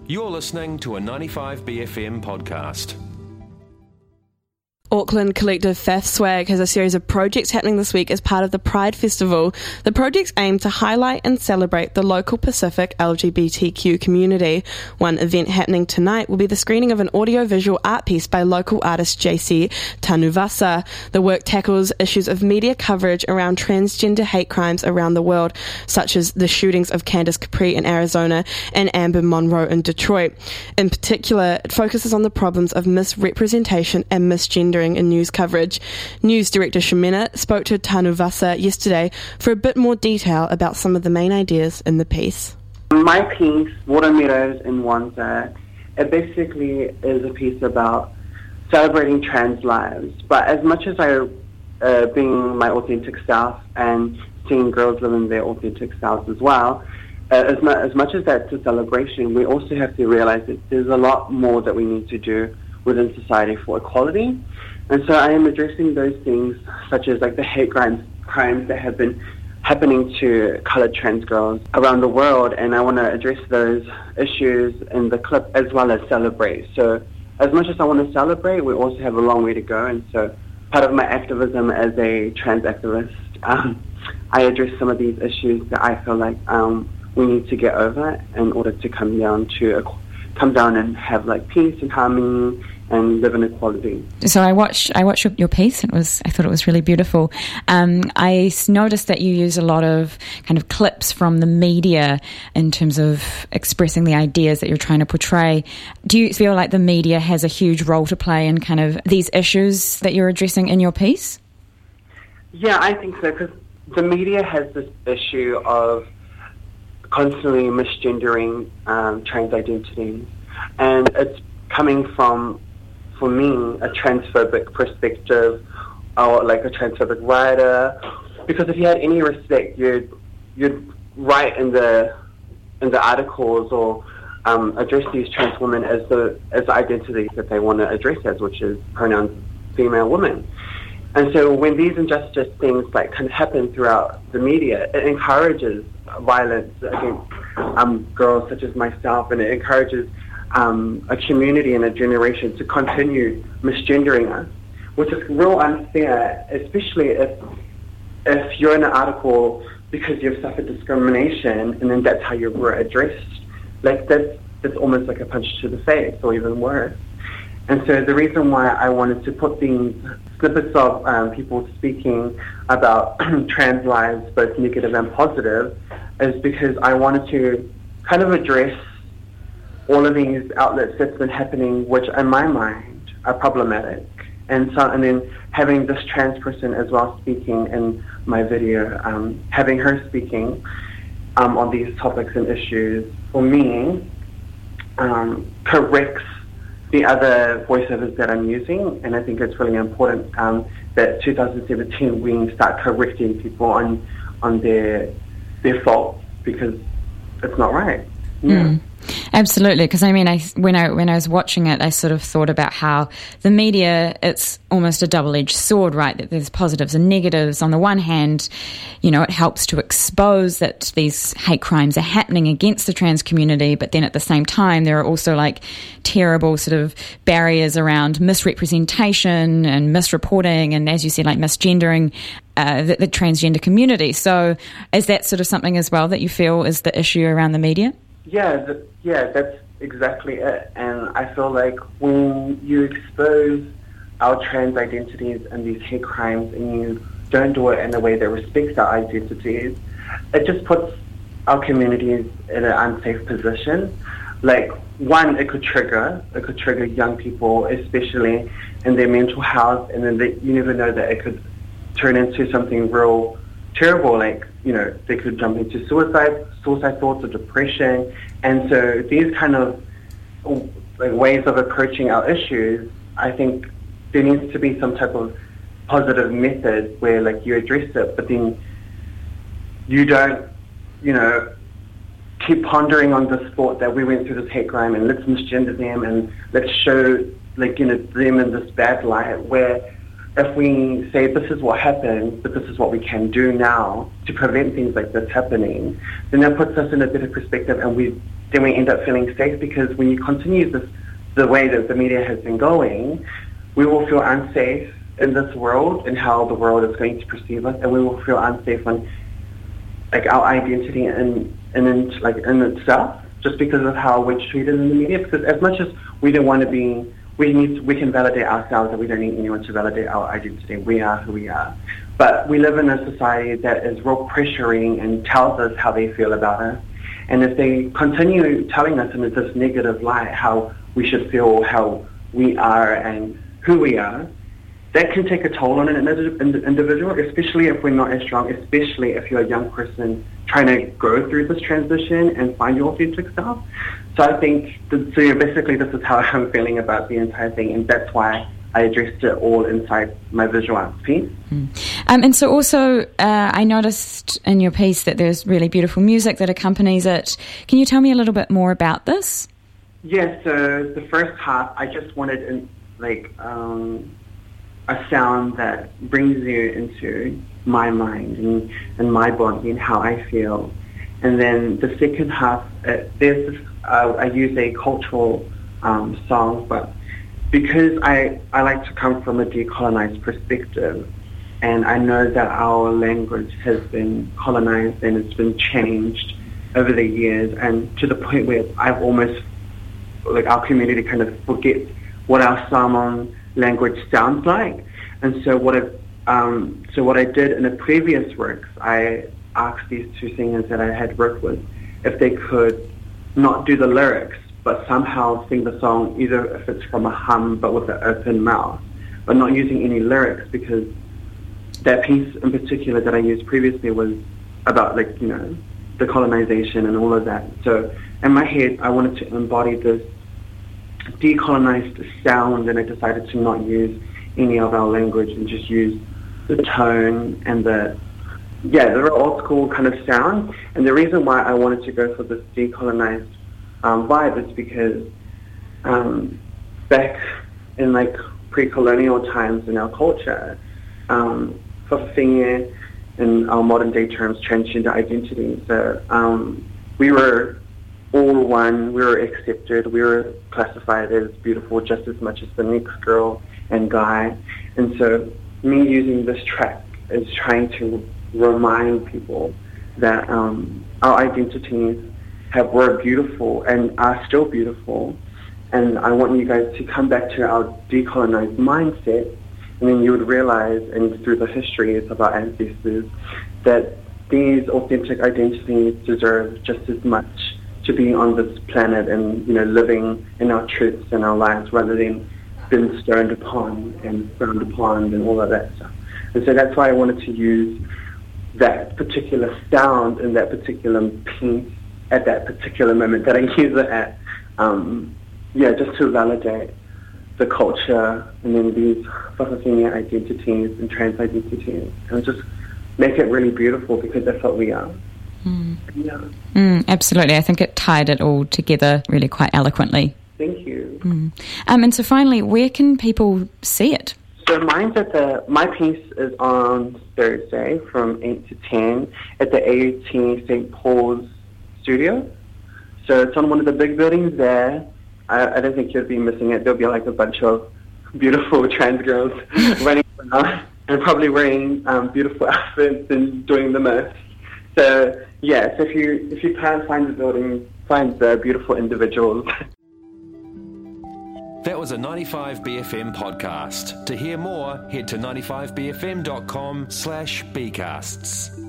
You're listening to a 95BFM podcast. Auckland collective Faff Swag has a series of projects happening this week as part of the Pride Festival. The projects aim to highlight and celebrate the local Pacific LGBTQ community. One event happening tonight will be the screening of an audiovisual art piece by local artist JC Tanuvasa. The work tackles issues of media coverage around transgender hate crimes around the world, such as the shootings of Candace Capri in Arizona and Amber Monroe in Detroit. In particular, it focuses on the problems of misrepresentation and misgendering in news coverage. News director Shemina spoke to Tanuvasa yesterday for a bit more detail about some of the main ideas in the piece. My piece, Water Meadows in Wanza, it basically is a piece about celebrating trans lives. But as much as I, being my authentic self and seeing girls living their authentic selves as well, as much as that's a celebration, we also have to realize that there's a lot more that we need to do within society for equality. And so I am addressing those things, such as like the hate crimes that have been happening to coloured trans girls around the world, and I want to address those issues in the clip as well as celebrate. So as much as I want to celebrate, we also have a long way to go, and so part of my activism as a trans activist, I address some of these issues that I feel like we need to get over in order to come down and have like peace and harmony and live in equality. So I watched your piece. I thought it was really beautiful. I noticed that you use a lot of kind of clips from the media in terms of expressing the ideas that you're trying to portray. Do you feel like the media has a huge role to play in kind of these issues that you're addressing in your piece? Yeah, I think so, because the media has this issue of constantly misgendering trans identities, and it's coming from, for me, a transphobic perspective, or like a transphobic writer. Because if you had any respect, you'd write in the articles or address these trans women as the identities that they want to address as, which is pronouns female woman. And so when these injustice things like kind of happen throughout the media, it encourages violence against girls such as myself, and it encourages a community and a generation to continue misgendering us, which is real unfair, especially if you're in an article because you've suffered discrimination and then that's how you were addressed. Like that's almost like a punch to the face, or even worse. And so the reason why I wanted to put these snippets of people speaking about trans lives, both negative and positive, is because I wanted to kind of address all of these outlets that's been happening, which in my mind are problematic. And then having this trans person as well speaking in my video, having her speaking on these topics and issues, for me, corrects the other voiceovers that I'm using. And I think it's really important that 2017 we start correcting people on their faults, because it's not right. Yeah. Absolutely, because I mean, when I was watching it, I sort of thought about how the media, it's almost a double-edged sword, right? That there's positives and negatives. On the one hand, you know, it helps to expose that these hate crimes are happening against the trans community, but then at the same time, there are also like terrible sort of barriers around misrepresentation and misreporting, and as you said, like misgendering the transgender community. So, is that sort of something as well that you feel is the issue around the media? Yeah, that's exactly it. And I feel like when you expose our trans identities and these hate crimes and you don't do it in a way that respects our identities, it just puts our communities in an unsafe position. Like, one, it could trigger young people, especially in their mental health, and then you never know that it could turn into something real terrible, like, you know, they could jump into suicide thoughts or depression. And so these kind of like ways of approaching our issues, I think there needs to be some type of positive method where like you address it, but then you don't, you know, keep pondering on this thought that we went through this hate crime and let's misgender them and let's show, like, you know, them in this bad light, where if we say this is what happened, but this is what we can do now to prevent things like this happening, then that puts us in a better perspective and we then we end up feeling safe, because when you continue the way that the media has been going, we will feel unsafe in this world and how the world is going to perceive us, and we will feel unsafe on like our identity in itself, just because of how we're treated in the media. Because as much as we don't want to be, we can validate ourselves, and we don't need anyone to validate our identity. We are who we are. But we live in a society that is real pressuring and tells us how they feel about us. And if they continue telling us in this negative light how we should feel, how we are and who we are, that can take a toll on an individual, especially if we're not as strong, especially if you're a young person trying to go through this transition and find your authentic self. So I think, basically this is how I'm feeling about the entire thing, and that's why I addressed it all inside my visual arts piece. And so also, I noticed in your piece that there's really beautiful music that accompanies it. Can you tell me a little bit more about this? Yes, so the first half, I just wanted a sound that brings you into my mind and my body and how I feel. And then the second half, I use a cultural song, but because I like to come from a decolonized perspective, and I know that our language has been colonized and it's been changed over the years, and to the point where I've almost, our community kind of forgets what our Samoan language sounds like. And so what I did in the previous works, I asked these two singers that I had worked with if they could not do the lyrics, but somehow sing the song, either if it's from a hum but with an open mouth, but not using any lyrics, because that piece in particular that I used previously was about the colonization and all of that. So in my head, I wanted to embody this decolonized sound, and I decided to not use any of our language and just use the tone and the old school kind of sound. And the reason why I wanted to go for this decolonized vibe is because back in pre-colonial times in our culture, Whakawhenua, in our modern day terms, transgender identity. So we were all one, we were accepted, we were classified as beautiful just as much as the next girl and guy. And so me using this track is trying to remind people that our identities were beautiful and are still beautiful. And I want you guys to come back to our decolonized mindset, and then you would realize, and through the histories of our ancestors, that these authentic identities deserve just as much to be on this planet and, living in our truths and our lives, rather than being stoned upon and frowned upon and all of that stuff. And so that's why I wanted to use that particular sound and that particular piece at that particular moment that I use it at, just to validate the culture and then these Whakawhenua identities and trans identities, and just make it really beautiful, because that's what we are. Absolutely. I think it tied it all together really quite eloquently. Thank you. And so finally, where can people see it? So my piece is on Thursday from 8 to 10 at the AUT St. Paul's studio. So it's on one of the big buildings there. I don't think you'll be missing it. There'll be a bunch of beautiful trans girls running around and probably wearing beautiful outfits and doing the most. So yes, if you can't find the building, find the beautiful individuals. That was a 95BFM podcast. To hear more, head to 95bfm.com/bcasts.